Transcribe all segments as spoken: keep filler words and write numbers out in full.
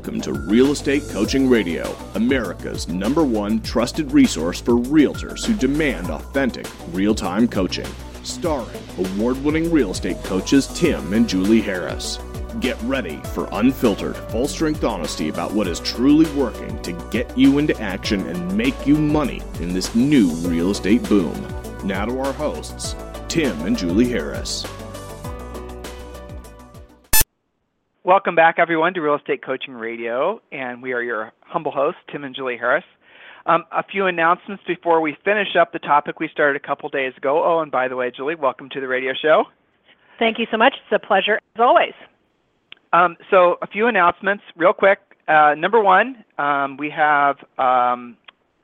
Welcome to Real Estate Coaching Radio, America's number one trusted resource for realtors who demand authentic, real-time coaching. Starring award-winning real estate coaches Tim and Julie Harris. Get ready for unfiltered, full-strength honesty about what is truly working to get you into action and make you money in this new real estate boom. Now to our hosts, Tim and Julie Harris. Welcome back, everyone, to Real Estate Coaching Radio, and we are your humble hosts, Tim and Julie Harris. Um, a few announcements before we finish up the topic we started a couple days ago. Oh, and by the way, Julie, welcome to the radio show. Thank you so much. It's a pleasure, as always. Um, so a few announcements real quick. Uh, number one, um, we have um,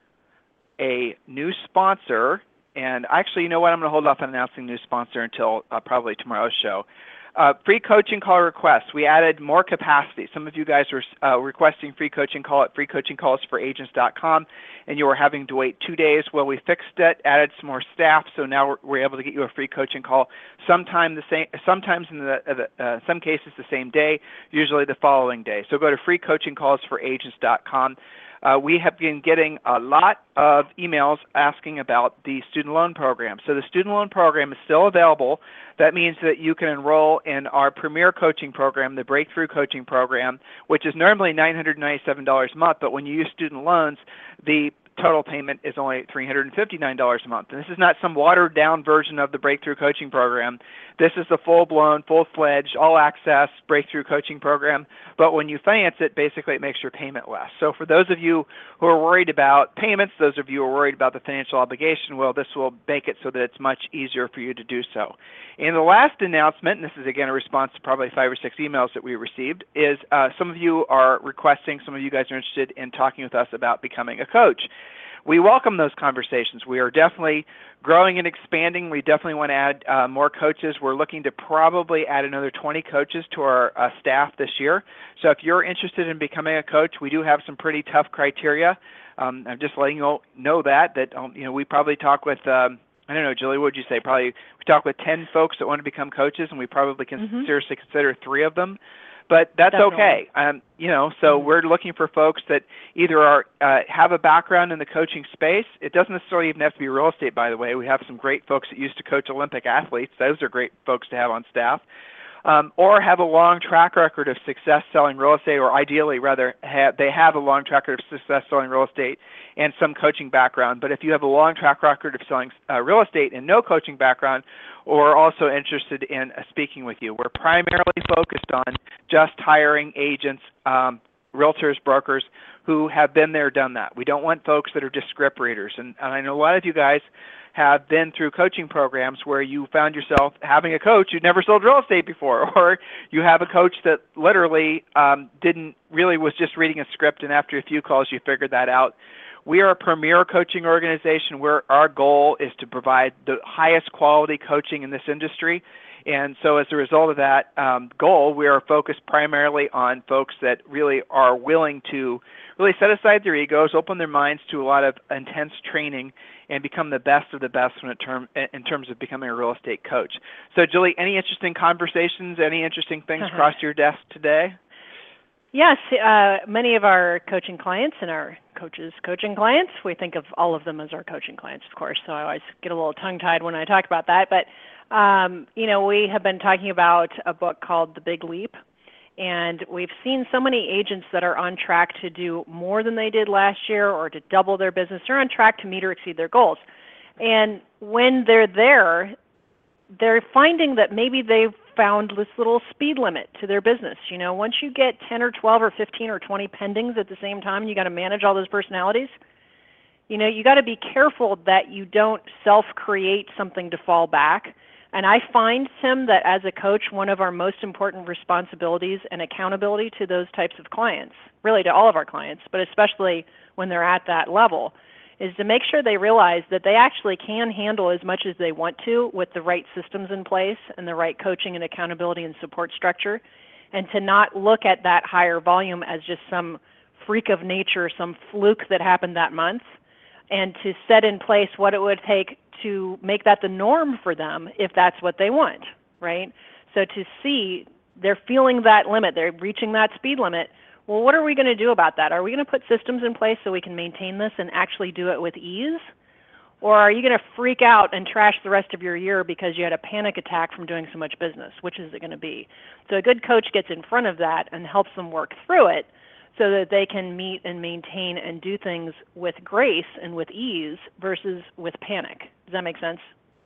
a new sponsor, and actually, you know what? I'm going to hold off on announcing new sponsor until uh, probably tomorrow's show. Uh, free coaching call requests. We added more capacity. Some of you guys were uh, requesting free coaching call at free coaching calls for agents dot com, and you were having to wait two days. Well, we fixed it, added some more staff, so now we're, we're able to get you a free coaching call sometime the same, sometimes in the, uh, uh, some cases the same day, usually the following day. So go to free coaching calls for agents dot com. Uh, we have been getting a lot of emails asking about the student loan program. So the student loan program is still available. That means that you can enroll in our premier coaching program, the Breakthrough Coaching Program, which is normally nine hundred ninety-seven dollars a month, but when you use student loans, the total payment is only three hundred fifty-nine dollars a month. And this is not some watered-down version of the Breakthrough Coaching Program. This is the full-blown, full-fledged, all-access Breakthrough Coaching Program. But when you finance it, basically it makes your payment less. So for those of you who are worried about payments, those of you who are worried about the financial obligation, well, this will make it so that it's much easier for you to do so. And the last announcement, and this is again a response to probably five or six emails that we received, is uh, some of you are requesting, some of you guys are interested in talking with us about becoming a coach. We welcome those conversations. We are definitely growing and expanding. We definitely want to add uh, more coaches. We're looking to probably add another twenty coaches to our uh, staff this year. So if you're interested in becoming a coach, we do have some pretty tough criteria. Um, I'm just letting you know that, that um, you know, we probably talk with, um, I don't know, Julie, what would you say? Probably we talk with ten folks that want to become coaches, and we probably can mm-hmm. seriously consider three of them. But that's Definitely. okay, um, you know. So mm-hmm. we're looking for folks that either are uh, have a background in the coaching space. It doesn't necessarily even have to be real estate, by the way. We have some great folks that used to coach Olympic athletes. Those are great folks to have on staff. Um, or have a long track record of success selling real estate, or ideally, rather, have, they have a long track record of success selling real estate and some coaching background. But if you have a long track record of selling uh, real estate and no coaching background, or also interested in uh, speaking with you, we're primarily focused on just hiring agents, um, realtors, brokers who have been there, done that. We don't want folks that are just script readers. And, and I know a lot of you guys have been through coaching programs where you found yourself having a coach who'd never sold real estate before, or you have a coach that literally um, didn't really was just reading a script, and after a few calls you figured that out. We are a premier coaching organization where our goal is to provide the highest quality coaching in this industry. And so as a result of that um, goal, we are focused primarily on folks that really are willing to really set aside their egos, open their minds to a lot of intense training, and become the best of the best when it term, in terms of becoming a real estate coach. So, Julie, any interesting conversations, any interesting things uh-huh. crossed your desk today? Yes, uh, many of our coaching clients and our coaches' coaching clients, we think of all of them as our coaching clients, of course, so I always get a little tongue-tied when I talk about that. But, um, you know, we have been talking about a book called The Big Leap, and we've seen so many agents that are on track to do more than they did last year or to double their business. They're on track to meet or exceed their goals. And when they're there, they're finding that maybe they've found this little speed limit to their business. You know, once you get ten or twelve or fifteen or twenty pendings at the same time, you got to manage all those personalities. You know, you got to be careful that you don't self-create something to fall back. And I find, Tim, that as a coach, one of our most important responsibilities and accountability to those types of clients, really to all of our clients, but especially when they're at that level, is to make sure they realize that they actually can handle as much as they want to with the right systems in place and the right coaching and accountability and support structure, and to not look at that higher volume as just some freak of nature, some fluke that happened that month, and to set in place what it would take to make that the norm for them if that's what they want, right? So to see they're feeling that limit, they're reaching that speed limit, Well, what are we going to do about that? Are we going to put systems in place so we can maintain this and actually do it with ease? Or are you going to freak out and trash the rest of your year because you had a panic attack from doing so much business? Which is it going to be? So a good coach gets in front of that and helps them work through it so that they can meet and maintain and do things with grace and with ease versus with panic. Does that make sense?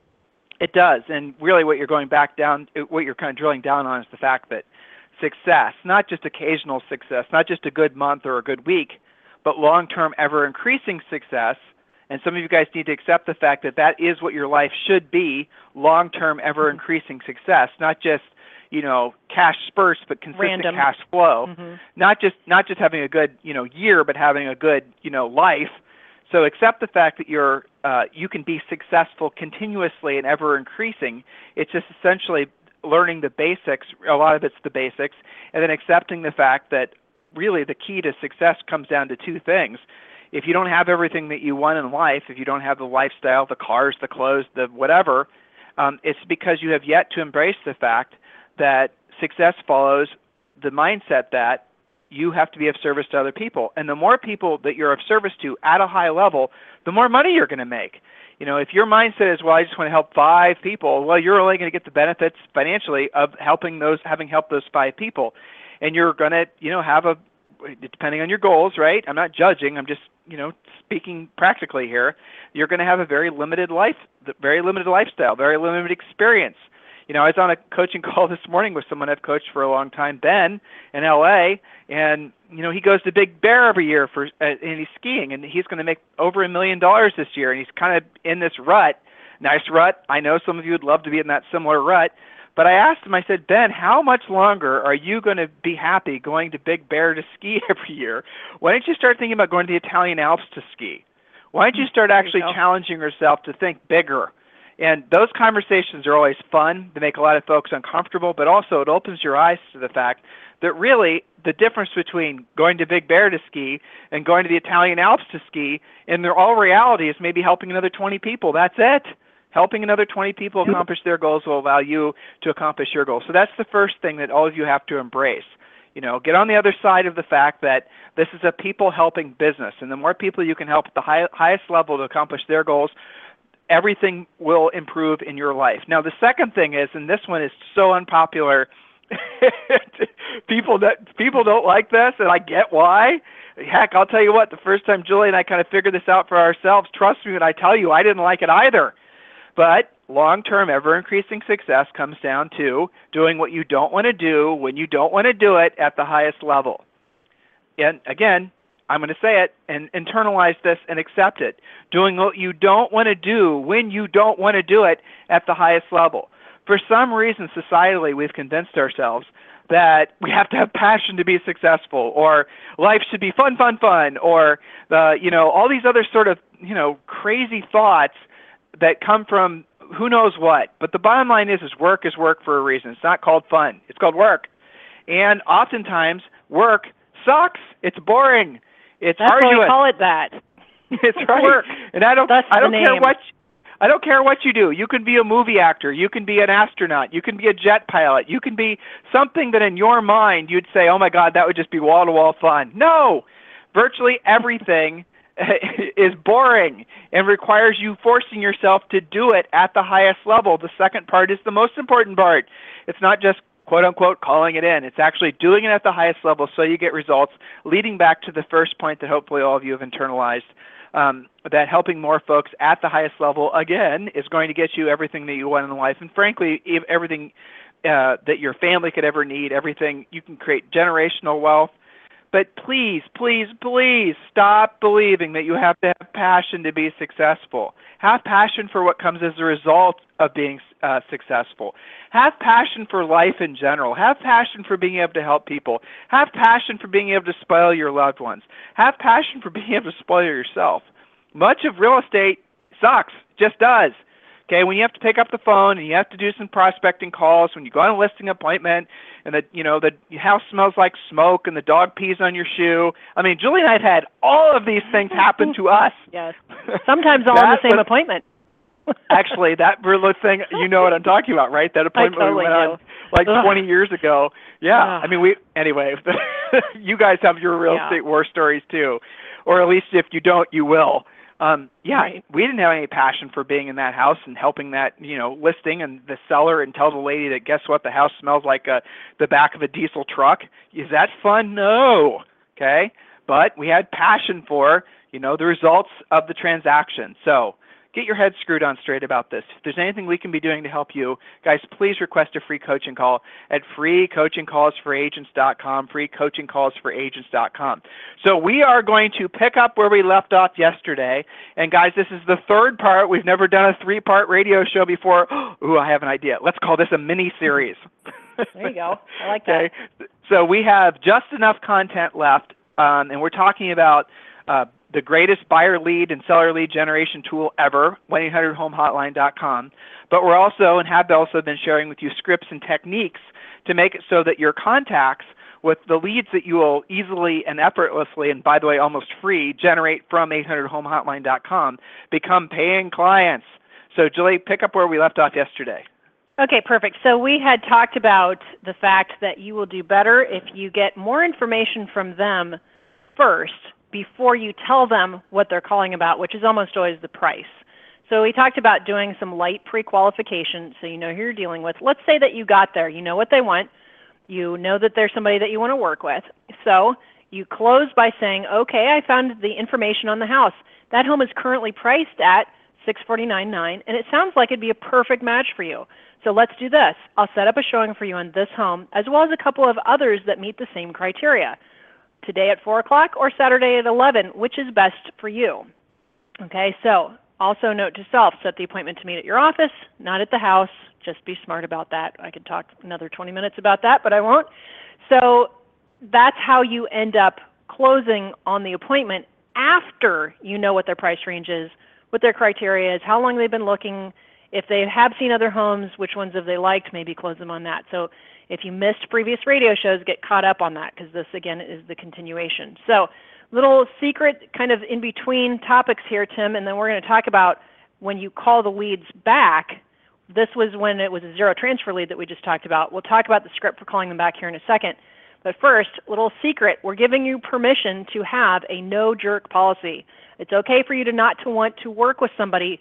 It does. And really what you're going back down, what you're kind of drilling down on is the fact that success, not just occasional success, not just a good month or a good week, but long-term ever-increasing success. And some of you guys need to accept the fact that that is what your life should be, long-term ever-increasing success, not just, you know, cash spurts, but consistent Random. cash flow. Mm-hmm. Not just not just having a good, you know, year, but having a good, you know, life. So accept the fact that you're uh, you can be successful continuously and ever-increasing. It's just essentially learning the basics. A lot of it's the basics, and then accepting the fact that really the key to success comes down to two things. If you don't have everything that you want in life, if you don't have the lifestyle, the cars, the clothes, the whatever, um, it's because you have yet to embrace the fact that success follows the mindset that you have to be of service to other people. And the more people that you're of service to at a high level, the more money you're going to make. You know, if your mindset is, well, I just want to help five people, well, you're only going to get the benefits financially of helping those, having helped those five people. And you're going to, you know, have a, depending on your goals, right? I'm not judging. I'm just, you know, speaking practically here. You're going to have a very limited life, very limited lifestyle, very limited experience. You know, I was on a coaching call this morning with someone I've coached for a long time, Ben, in L A, and, you know, he goes to Big Bear every year for, uh, and he's skiing, and he's going to make over a million dollars this year, and he's kind of in this rut. Nice rut. I know some of you would love to be in that similar rut. But I asked him, I said, Ben, how much longer are you going to be happy going to Big Bear to ski every year? Why don't you start thinking about going to the Italian Alps to ski? Why don't you start actually challenging yourself to think bigger? And those conversations are always fun. They make a lot of folks uncomfortable, but also it opens your eyes to the fact that really the difference between going to Big Bear to ski and going to the Italian Alps to ski, in their all reality, is maybe helping another twenty people. That's it. Helping another twenty people accomplish their goals will allow you to accomplish your goals. So that's the first thing that all of you have to embrace. You know, get on the other side of the fact that this is a people-helping business, and the more people you can help at the high, highest level to accomplish their goals, everything will improve in your life. Now, the second thing is, and this one is so unpopular, people that people don't like this, and I get why. Heck, I'll tell you what, the first time Julie and I kind of figured this out for ourselves, trust me when I tell you, I didn't like it either. But long-term, ever-increasing success comes down to doing what you don't want to do when you don't want to do it at the highest level. And again, I'm going to say it and internalize this and accept it. Doing what you don't want to do when you don't want to do it at the highest level. For some reason, societally, we've convinced ourselves that we have to have passion to be successful, or life should be fun, fun, fun, or the, you know, all these other sort of, you know, crazy thoughts that come from who knows what. But the bottom line is, is work is work for a reason. It's not called fun. It's called work. And oftentimes, work sucks. It's boring. It's That's arduous. why we call it that. It's right. Work. And I don't, That's I don't the care name. what, I don't care what you do. You can be a movie actor. You can be an astronaut. You can be a jet pilot. You can be something that in your mind you'd say, oh my God, that would just be wall-to-wall fun. No. Virtually everything is boring and requires you forcing yourself to do it at the highest level. The second part is the most important part. It's not just quote-unquote calling it in. It's actually doing it at the highest level so you get results, leading back to the first point that hopefully all of you have internalized, um, that helping more folks at the highest level, again, is going to get you everything that you want in life, and frankly, everything uh, that your family could ever need, everything. You can create generational wealth. But please, please, please stop believing that you have to have passion to be successful. Have passion for what comes as a result of being uh, successful. Have passion for life in general. Have passion for being able to help people. Have passion for being able to spoil your loved ones. Have passion for being able to spoil yourself. Much of real estate sucks, just does. Okay, when you have to pick up the phone and you have to do some prospecting calls, when you go on a listing appointment and the, you know, the house smells like smoke and the dog pees on your shoe. I mean, Julie and I have had all of these things happen to us. Yes. Sometimes all in the same was, appointment. Actually, that Brillo thing, you know what I'm talking about, right? That appointment totally we went do. on like Ugh. twenty years ago. Yeah, Ugh. I mean, we anyway. You guys have your real Yeah. estate war stories too, or at least if you don't, you will. Um, yeah, Right. we didn't have any passion for being in that house and helping that, you know, listing and the seller and tell the lady that guess what, the house smells like a, the back of a diesel truck. Is that fun? No. Okay, but we had passion for, you know, the results of the transaction. So get your head screwed on straight about this. If there's anything we can be doing to help you, guys, please request a free coaching call at free coaching calls for agents dot com, free coaching calls for agents dot com. So we are going to pick up where we left off yesterday. And guys, this is the third part. We've never done a three-part radio show before. Ooh, I have an idea. Let's call this a mini-series. There you go. I like that. Okay. So we have just enough content left, um, and we're talking about uh, the greatest buyer lead and seller lead generation tool ever, one eight hundred home hotline dot com. But we're also, and have also been sharing with you scripts and techniques to make it so that your contacts with the leads that you will easily and effortlessly, and by the way, almost free, generate from eight hundred home hotline dot com become paying clients. So Julie, pick up where we left off yesterday. Okay, perfect. So we had talked about the fact that you will do better if you get more information from them first before you tell them what they're calling about, which is almost always the price. So we talked about doing some light pre-qualification so you know who you're dealing with. Let's say that you got there. You know what they want. You know that there's somebody that you want to work with. So you close by saying, okay, I found the information on the house. That home is currently priced at six hundred forty-nine thousand nine hundred dollars, and it sounds like it'd be a perfect match for you. So let's do this. I'll set up a showing for you on this home, as well as a couple of others that meet the same criteria. Today at four o'clock or Saturday at eleven, which is best for you? Okay, so also note to self, set the appointment to meet at your office, not at the house. Just be smart about that. I could talk another twenty minutes about that, but I won't. So that's how you end up closing on the appointment after you know what their price range is, what their criteria is, how long they've been looking. If they have seen other homes, which ones have they liked, maybe close them on that. So if you missed previous radio shows, get caught up on that, because this, again, is the continuation. So little secret kind of in between topics here, Tim, and then we're going to talk about when you call the leads back. This was when it was a zero transfer lead that we just talked about. We'll talk about the script for calling them back here in a second. But first, little secret, we're giving you permission to have a no-jerk policy. It's okay for you to not to want to work with somebody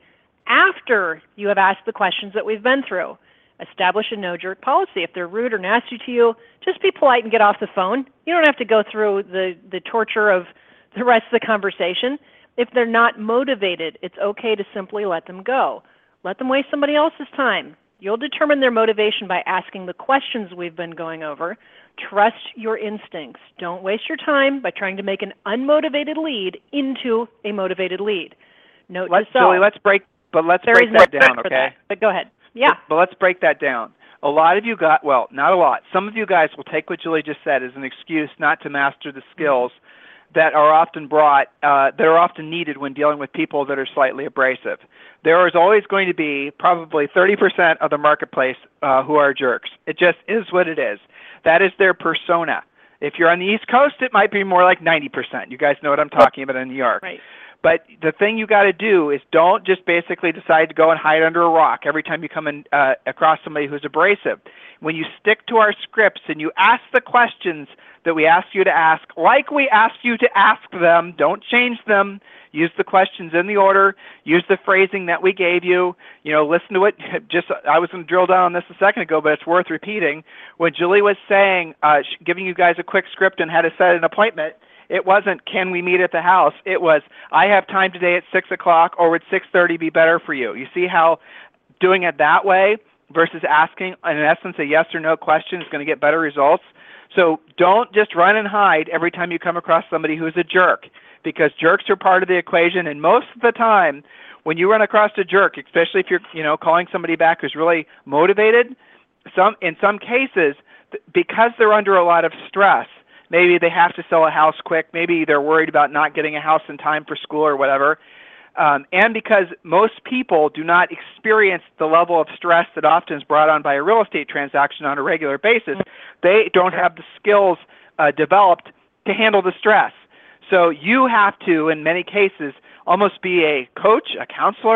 after you have asked the questions that we've been through. Establish a no-jerk policy. If they're rude or nasty to you, just be polite and get off the phone. You don't have to go through the, the torture of the rest of the conversation. If they're not motivated, it's okay to simply let them go. Let them waste somebody else's time. You'll determine their motivation by asking the questions we've been going over. Trust your instincts. Don't waste your time by trying to make an unmotivated lead into a motivated lead. Note Let's, to self. Julie, let's break, but let's There break is that no down, for okay? that, but go ahead. Yeah. But, but let's break that down. A lot of you got, well, not a lot. Some of you guys will take what Julie just said as an excuse not to master the skills that are often brought, uh, that are often needed when dealing with people that are slightly abrasive. There is always going to be probably thirty percent of the marketplace uh, who are jerks. It just is what it is. That is their persona. If you're on the East Coast, it might be more like ninety percent. You guys know what I'm talking about in New York. Right. But the thing you got to do is don't just basically decide to go and hide under a rock every time you come in, uh, across somebody who's abrasive. When you stick to our scripts and you ask the questions that we ask you to ask, like we ask you to ask them, don't change them. Use the questions in the order. Use the phrasing that we gave you. You know, listen to it. Just I was going to drill down on this a second ago, but it's worth repeating. When Julie was saying, uh, giving you guys a quick script and how to set an appointment, it wasn't, can we meet at the house? It was, I have time today at six o'clock, or would six thirty be better for you? You see how doing it that way versus asking, in essence, a yes or no question is going to get better results? So don't just run and hide every time you come across somebody who's a jerk, because jerks are part of the equation. And most of the time, when you run across a jerk, especially if you're, you know, calling somebody back who's really motivated, some in some cases, because they're under a lot of stress, maybe they have to sell a house quick, maybe they're worried about not getting a house in time for school or whatever, um, and because most people do not experience the level of stress that often is brought on by a real estate transaction on a regular basis, they don't have the skills uh, developed to handle the stress. So you have to, in many cases, almost be a coach, a counselor,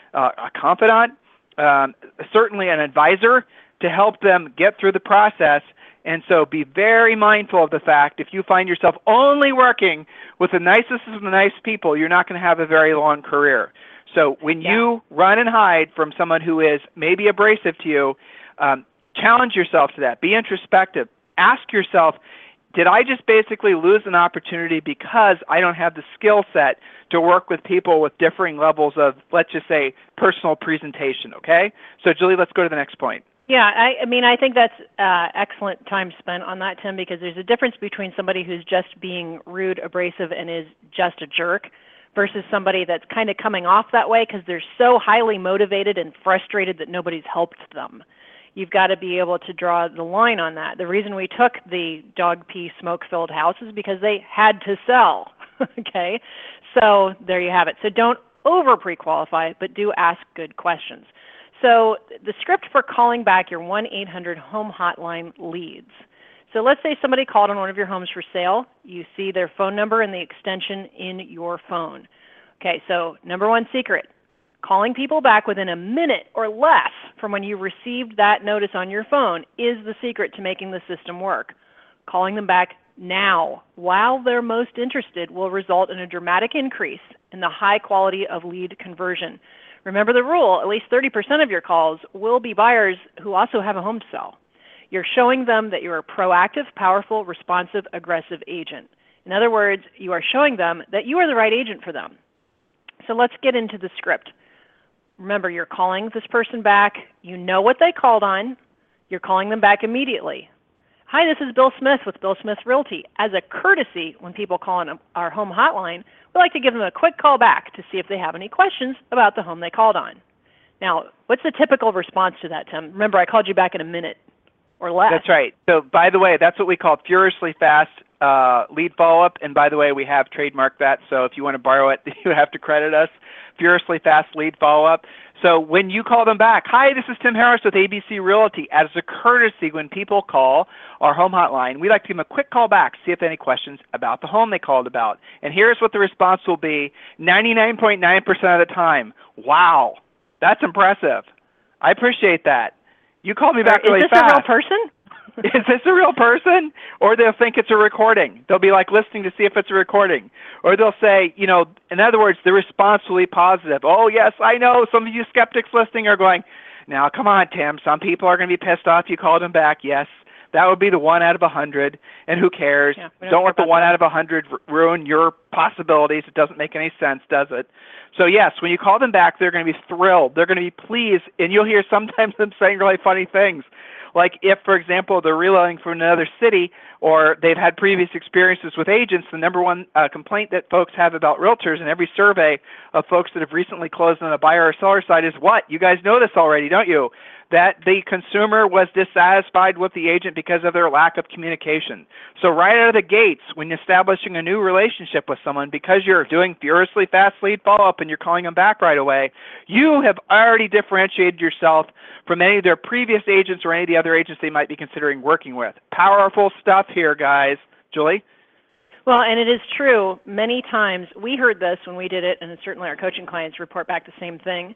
uh, a confidant, um, certainly an advisor to help them get through the process. And so be very mindful of the fact if you find yourself only working with the nicest of the nice people, you're not going to have a very long career. So when yeah. you run and hide from someone who is maybe abrasive to you, um, challenge yourself to that. Be introspective. Ask yourself, did I just basically lose an opportunity because I don't have the skill set to work with people with differing levels of, let's just say, personal presentation, okay? So Julie, let's go to the next point. Yeah, I, I mean, I think that's uh, excellent time spent on that, Tim, because there's a difference between somebody who's just being rude, abrasive, and is just a jerk versus somebody that's kind of coming off that way because they're so highly motivated and frustrated that nobody's helped them. You've got to be able to draw the line on that. The reason we took the dog pee smoke-filled house is because they had to sell, okay? So there you have it. So don't over pre-qualify, but do ask good questions. So the script for calling back your one eight hundred home hotline leads. So let's say somebody called on one of your homes for sale. You see their phone number and the extension in your phone. Okay, so number one secret, calling people back within a minute or less from when you received that notice on your phone is the secret to making the system work. Calling them back now, while they're most interested, will result in a dramatic increase in the high quality of lead conversion. Remember the rule, at least thirty percent of your calls will be buyers who also have a home to sell. You're showing them that you're a proactive, powerful, responsive, aggressive agent. In other words, you are showing them that you are the right agent for them. So let's get into the script. Remember, you're calling this person back. You know what they called on. You're calling them back immediately. Hi, this is Bill Smith with Bill Smith Realty. As a courtesy, when people call on our home hotline, we like to give them a quick call back to see if they have any questions about the home they called on. Now, what's the typical response to that, Tim? Remember, I called you back in a minute or less. That's right. So, by the way, that's what we call furiously fast uh, lead follow-up. And by the way, we have trademarked that. So if you want to borrow it, you have to credit us. Furiously fast lead follow-up. So when you call them back, hi, this is Tim Harris with A B C Realty. As a courtesy, when people call our home hotline, we like to give them a quick call back, see if they have any questions about the home they called about. And here's what the response will be ninety-nine point nine percent of the time. Wow, that's impressive. I appreciate that. You called me back really fast. Is this a real person? Is this a real person? Or they'll think it's a recording. They'll be like listening to see if it's a recording. Or they'll say, you know, in other words, the response will be positive. Oh, yes, I know. Some of you skeptics listening are going, now, come on, Tim. Some people are going to be pissed off you called them back. Yes, that would be the one out of a hundred. And who cares? Yeah, don't don't let the one that. out of a hundred ruin your possibilities. It doesn't make any sense, does it? So, yes, when you call them back, they're going to be thrilled. They're going to be pleased. And you'll hear sometimes them saying really funny things. Like if, for example, they're reloading from another city or they've had previous experiences with agents, the number one uh, complaint that folks have about realtors in every survey of folks that have recently closed on a buyer or seller side is what? You guys know this already, don't you? That the consumer was dissatisfied with the agent because of their lack of communication. So right out of the gates, when establishing a new relationship with someone, because you're doing furiously fast lead follow-up and you're calling them back right away, you have already differentiated yourself from any of their previous agents or any of the other agents they might be considering working with. Powerful stuff here, guys. Julie? Well, and it is true. Many times, we heard this when we did it, and certainly our coaching clients report back the same thing.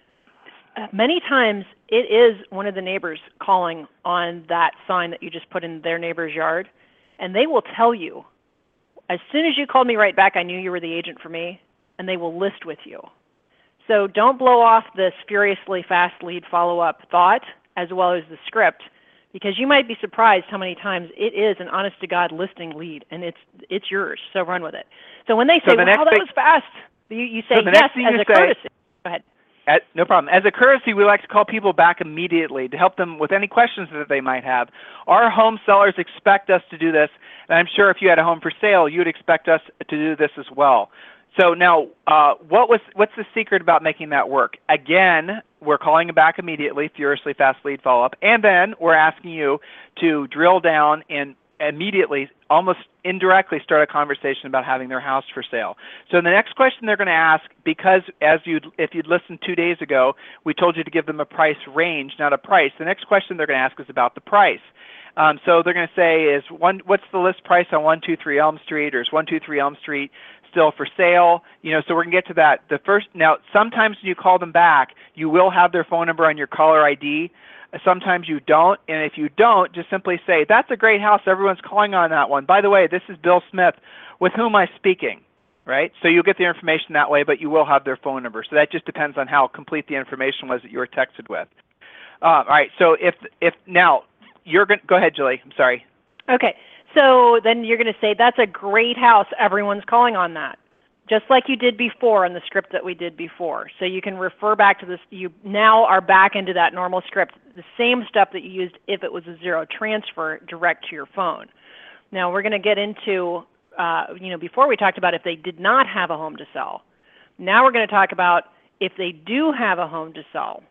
Many times, it is one of the neighbors calling on that sign that you just put in their neighbor's yard, and they will tell you, as soon as you called me right back, I knew you were the agent for me, and they will list with you. So don't blow off this furiously fast lead follow-up thought as well as the script, because you might be surprised how many times it is an honest-to-God listing lead, and it's it's yours, so run with it. So when they say, so the wow, that was fast, you, you say so yes as a say, courtesy. Go ahead. At, no problem. As a courtesy, we like to call people back immediately to help them with any questions that they might have. Our home sellers expect us to do this, and I'm sure if you had a home for sale, you would expect us to do this as well. So now, uh, what was what's the secret about making that work? Again, we're calling them back immediately, furiously fast lead follow-up, and then we're asking you to drill down and immediately, almost indirectly, start a conversation about having their house for sale. So the next question they're going to ask, because as you'd, if you'd listened two days ago, we told you to give them a price range, not a price. The next question they're going to ask is about the price. Um, so they're going to say, is one, what's the list price on one two three Elm Street, or is one two three Elm Street still for sale, you know, so we're going to get to that. The first, now, sometimes when you call them back, you will have their phone number on your caller I D. Sometimes you don't, and if you don't, just simply say, that's a great house, everyone's calling on that one. By the way, this is Bill Smith, with whom I'm speaking, right? So you'll get the information that way, but you will have their phone number. So that just depends on how complete the information was that you were texted with. Uh, all right, so if, if now, you're going to, go ahead, Julie, I'm sorry. Okay, so then you're going to say, that's a great house, everyone's calling on that. Just like you did before in the script that we did before. So you can refer back to this. You now are back into that normal script, the same stuff that you used if it was a zero transfer direct to your phone. Now we're going to get into, uh, you know, before we talked about if they did not have a home to sell. Now we're going to talk about if they do have a home to sell.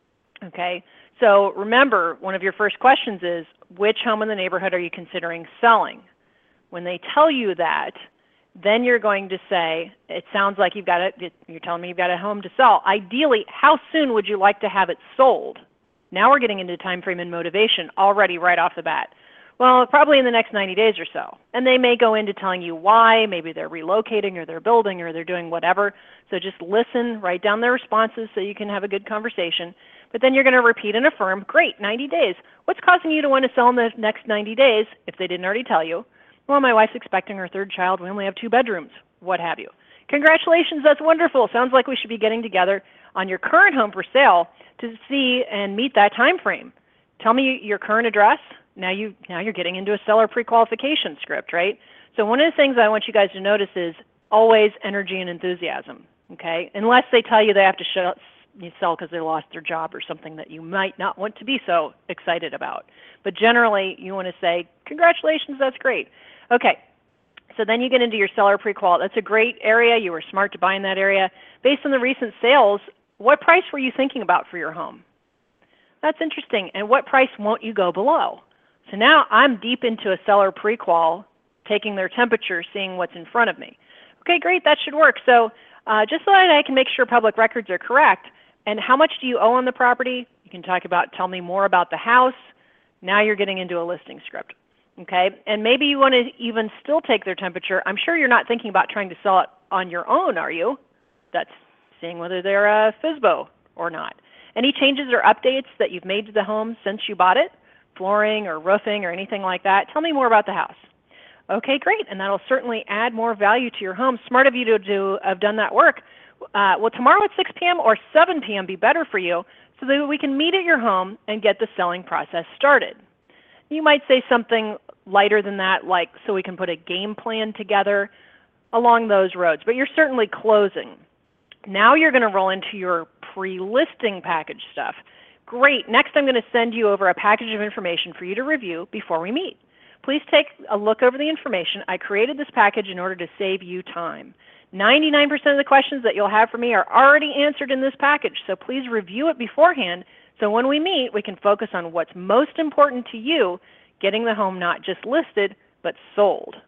Okay, so remember, one of your first questions is, which home in the neighborhood are you considering selling? When they tell you that, then you're going to say, it sounds like you've got it, you're telling me you've got a home to sell. Ideally, how soon would you like to have it sold? Now we're getting into time frame and motivation already right off the bat. Well, probably in the next ninety days or so. And they may go into telling you why. Maybe they're relocating or they're building or they're doing whatever. So just listen, write down their responses so you can have a good conversation. But then you're going to repeat and affirm, great, ninety days. What's causing you to want to sell in the next ninety days if they didn't already tell you? Well, my wife's expecting her third child. We only have two bedrooms, what have you. Congratulations, that's wonderful. Sounds like we should be getting together on your current home for sale to see and meet that time frame. Tell me your current address. Now, you, now you're getting into a seller pre-qualification script, right? So one of the things I want you guys to notice is always energy and enthusiasm, okay? Unless they tell you they have to shut, you sell because they lost their job or something that you might not want to be so excited about. But generally, you want to say, congratulations, that's great. Okay, so then you get into your seller pre-qual. That's a great area. You were smart to buy in that area. Based on the recent sales, what price were you thinking about for your home? That's interesting. And what price won't you go below? So now I'm deep into a seller pre-qual, taking their temperature, seeing what's in front of me. Okay, great, that should work. So uh, just so that I can make sure public records are correct, and how much do you owe on the property? You can talk about, tell me more about the house. Now you're getting into a listing script. Okay, and maybe you want to even still take their temperature. I'm sure you're not thinking about trying to sell it on your own, are you? That's seeing whether they're a F S B O or not. Any changes or updates that you've made to the home since you bought it? Flooring or roofing or anything like that? Tell me more about the house. Okay, great, and that'll certainly add more value to your home. Smart of you to do, have done that work. Uh, will tomorrow at six p m or seven p m be better for you so that we can meet at your home and get the selling process started? You might say something lighter than that, like so we can put a game plan together along those roads, but you're certainly closing. Now you're going to roll into your pre-listing package stuff. Great, next I'm going to send you over a package of information for you to review before we meet. Please take a look over the information. I created this package in order to save you time. ninety-nine percent of the questions that you'll have for me are already answered in this package, so please review it beforehand so when we meet we can focus on what's most important to you, getting the home not just listed but sold.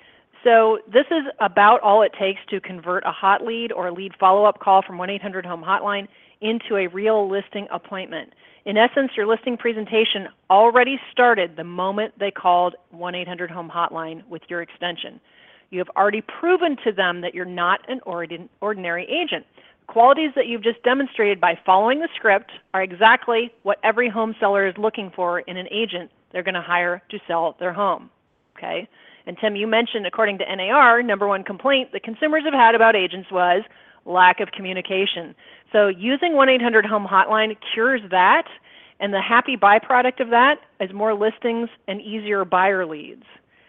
So this is about all it takes to convert a hot lead or a lead follow-up call from one eight hundred home hotline into a real listing appointment. In essence, your listing presentation already started the moment they called one eight hundred home hotline with your extension. You have already proven to them that you're not an ordinary agent. Qualities that you've just demonstrated by following the script are exactly what every home seller is looking for in an agent they're going to hire to sell their home. Okay? And Tim, you mentioned, according to N A R, number one complaint that consumers have had about agents was lack of communication. So using one eight hundred home hotline cures that, and the happy byproduct of that is more listings and easier buyer leads.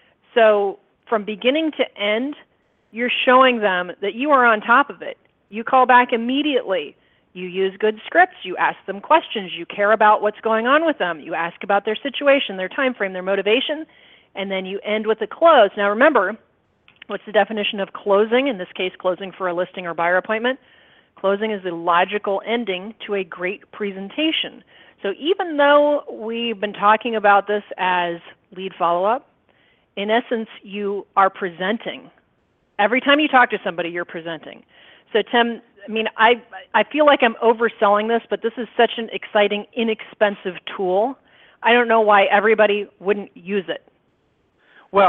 So from beginning to end, you're showing them that you are on top of it. You call back immediately. You use good scripts. You ask them questions. You care about what's going on with them. You ask about their situation, their time frame, their motivation, and then you end with a close. Now remember, what's the definition of closing? In this case, closing for a listing or buyer appointment. Closing is the logical ending to a great presentation. So even though we've been talking about this as lead follow-up, in essence, you are presenting. Every time you talk to somebody, you're presenting. So Tim, I mean, I, I feel like I'm overselling this, but this is such an exciting, inexpensive tool. I don't know why everybody wouldn't use it. Well,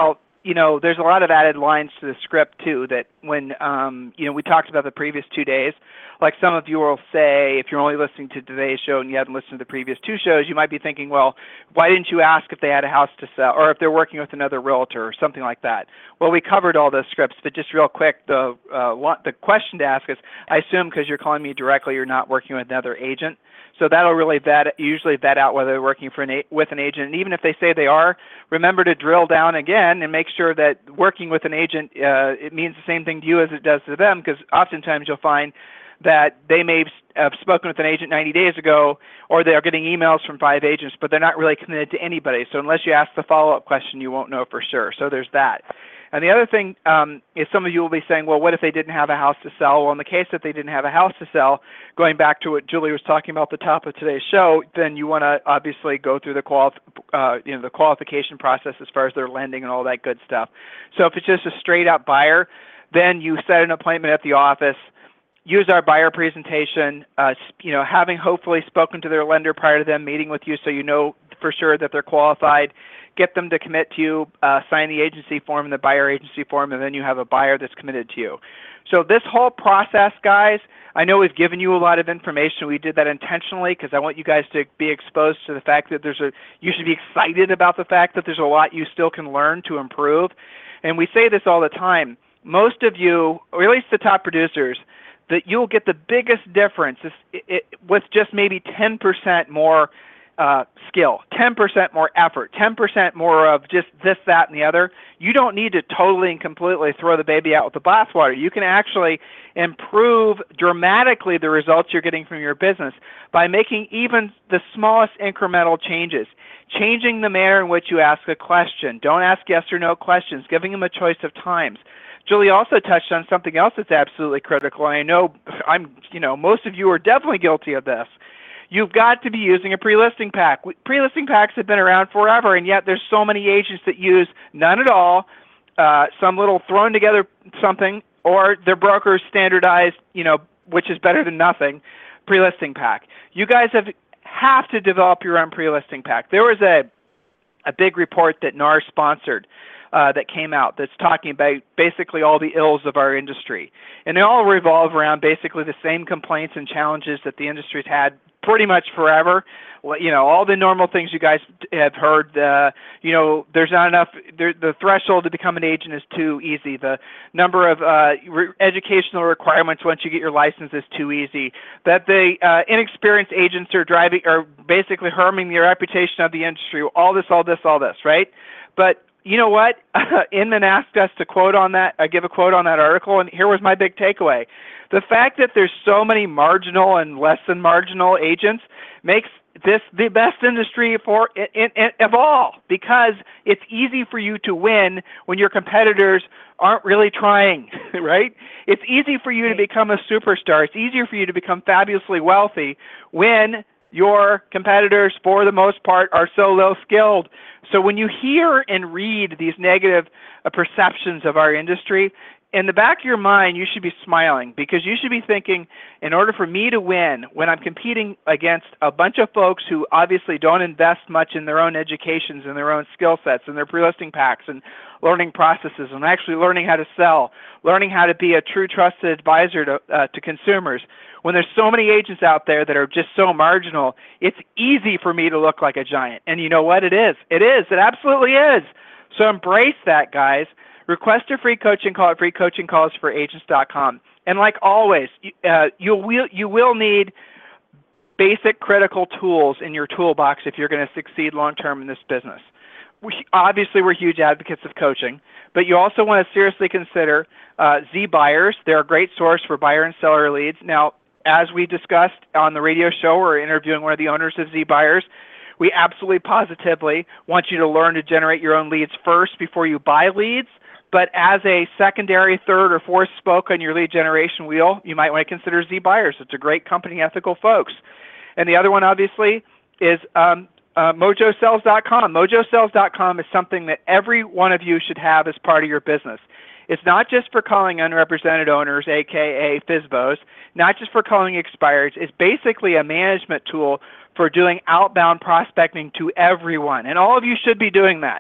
you know, there's a lot of added lines to the script too that when, um, you know, we talked about the previous two days, like some of you will say, if you're only listening to today's show and you haven't listened to the previous two shows, you might be thinking, well, why didn't you ask if they had a house to sell or if they're working with another realtor or something like that? Well, we covered all those scripts, but just real quick, the, uh, the question to ask is, I assume because you're calling me directly, you're not working with another agent. So that'll really vet, usually vet out whether they're working for an, with an agent. And even if they say they are, remember to drill down again and make sure that working with an agent, uh, it means the same thing to you as it does to them, because oftentimes you'll find that they may have spoken with an agent ninety days ago, or they're getting emails from five agents, but they're not really committed to anybody. So unless you ask the follow-up question, you won't know for sure. So there's that. And the other thing um, is some of you will be saying, well, what if they didn't have a house to sell? Well, in the case that they didn't have a house to sell, going back to what Julie was talking about at the top of today's show, then you want to obviously go through the, quali uh, you know, the qualification process as far as their lending and all that good stuff. So if it's just a straight-up buyer, then you set an appointment at the office, use our buyer presentation, uh, you know, having hopefully spoken to their lender prior to them meeting with you so you know for sure that they're qualified. Get them to commit to you, uh, sign the agency form and the buyer agency form, and then you have a buyer that's committed to you. So this whole process, guys, I know we've given you a lot of information. We did that intentionally because I want you guys to be exposed to the fact that there's a, you should be excited about the fact that there's a lot you still can learn to improve. And we say this all the time. Most of you, or at least the top producers, that you'll get the biggest difference is it, it, with just maybe ten percent more Uh, skill, ten percent more effort, ten percent more of just this, that, and the other. You don't need to totally and completely throw the baby out with the bathwater. You can actually improve dramatically the results you're getting from your business by making even the smallest incremental changes. Changing the manner in which you ask a question. Don't ask yes or no questions. Giving them a choice of times. Julie also touched on something else that's absolutely critical, and I know I'm, you know, most of you are definitely guilty of this. You've got to be using a pre-listing pack. Pre-listing packs have been around forever, and yet there's so many agents that use none at all, uh, some little thrown together something, or their broker's standardized, you know, which is better than nothing, pre-listing pack. You guys have have to develop your own pre-listing pack. There was a a big report that N A R sponsored uh, that came out that's talking about basically all the ills of our industry, and they all revolve around basically the same complaints and challenges that the industry's had pretty much forever. You know, all the normal things you guys have heard. Uh, you know, there's not enough. There, the threshold to become an agent is too easy. The number of uh, re educational requirements once you get your license is too easy. That the uh, inexperienced agents are driving, are basically harming the reputation of the industry. All this, all this, all this, right? But you know what? Inman asked us to quote on that. I give a quote on that article, and here was my big takeaway. The fact that there's so many marginal and less than marginal agents makes this the best industry for in, in, of all, because it's easy for you to win when your competitors aren't really trying, right? It's easy for you to become a superstar. It's easier for you to become fabulously wealthy when your competitors, for the most part, are so low skilled. So when you hear and read these negative uh, perceptions of our industry, in the back of your mind, you should be smiling, because you should be thinking, in order for me to win, when I'm competing against a bunch of folks who obviously don't invest much in their own educations and their own skill sets and their pre-listing packs and learning processes and actually learning how to sell, learning how to be a true trusted advisor to, uh, to consumers, when there's so many agents out there that are just so marginal, it's easy for me to look like a giant. And you know what? It is. It is. It absolutely is. So embrace that, guys. Request a free coaching call at free coaching calls for agents dot com. And like always, uh, you will you will need basic critical tools in your toolbox if you're going to succeed long term in this business. We, obviously, we're huge advocates of coaching, but you also want to seriously consider uh, Z Buyers. They're a great source for buyer and seller leads. Now, as we discussed on the radio show, we're interviewing one of the owners of Z Buyers. We absolutely positively want you to learn to generate your own leads first before you buy leads. But as a secondary, third, or fourth spoke on your lead generation wheel, you might want to consider Z Buyers. It's a great company, ethical folks. And the other one, obviously, is um, uh, mojo sells dot com. mojo sells dot com is something that every one of you should have as part of your business. It's not just for calling unrepresented owners, a k a. F S B Os, not just for calling expireds. It's basically a management tool for doing outbound prospecting to everyone. And all of you should be doing that.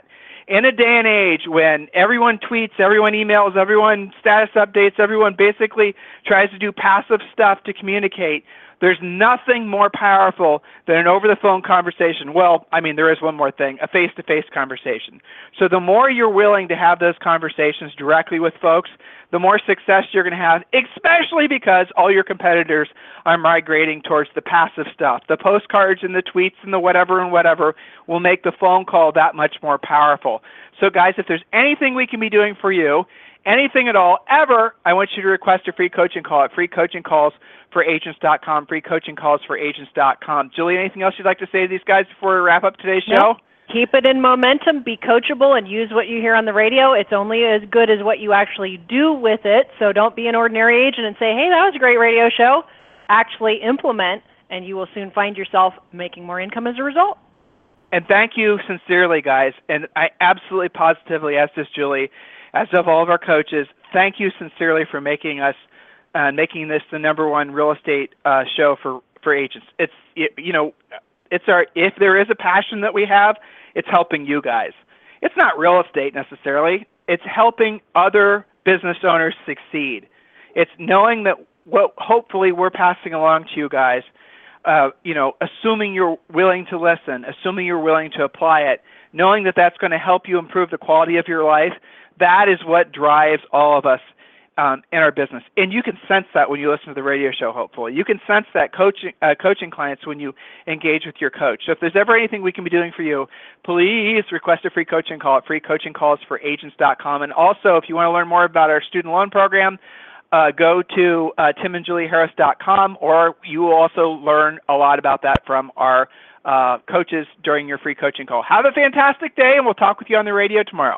in a day and age when everyone tweets, everyone emails, everyone status updates, everyone basically tries to do passive stuff to communicate, there's nothing more powerful than an over-the-phone conversation. Well, I mean, there is one more thing, a face-to-face conversation. So the more you're willing to have those conversations directly with folks, the more success you're going to have, especially because all your competitors are migrating towards the passive stuff. The postcards and the tweets and the whatever and whatever will make the phone call that much more powerful. So guys, if there's anything we can be doing for you, anything at all, ever, I want you to request a free coaching call at free coaching calls for agents dot com, free coaching calls for agents dot com. Julie, anything else you'd like to say to these guys before we wrap up today's show? Nope. Keep it in momentum, be coachable, and use what you hear on the radio. It's only as good as what you actually do with it, so don't be an ordinary agent and say, hey, that was a great radio show. Actually implement, and you will soon find yourself making more income as a result. And thank you sincerely, guys. And I absolutely positively, as does Julie, as of all of our coaches, thank you sincerely for making us, uh, making this the number one real estate uh, show for, for agents. It's, it, you know, it's our, if there is a passion that we have, it's helping you guys. It's not real estate necessarily. It's helping other business owners succeed. It's knowing that what hopefully we're passing along to you guys, uh, you know, assuming you're willing to listen, assuming you're willing to apply it, knowing that that's going to help you improve the quality of your life, that is what drives all of us um, in our business. And you can sense that when you listen to the radio show, hopefully. You can sense that coaching, uh, coaching clients when you engage with your coach. So if there's ever anything we can be doing for you, please request a free coaching call at free coaching calls for agents dot com. And also, if you want to learn more about our student loan program, uh, go to uh, tim and julie harris dot com, or you will also learn a lot about that from our uh, coaches during your free coaching call. Have a fantastic day, and we'll talk with you on the radio tomorrow.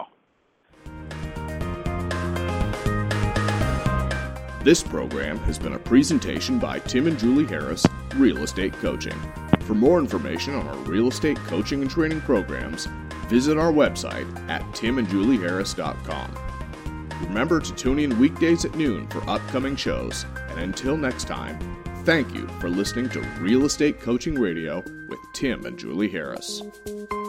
This program has been a presentation by Tim and Julie Harris, Real Estate Coaching. For more information on our real estate coaching and training programs, visit our website at tim and julie harris dot com. Remember to tune in weekdays at noon for upcoming shows, and until next time, thank you for listening to Real Estate Coaching Radio with Tim and Julie Harris.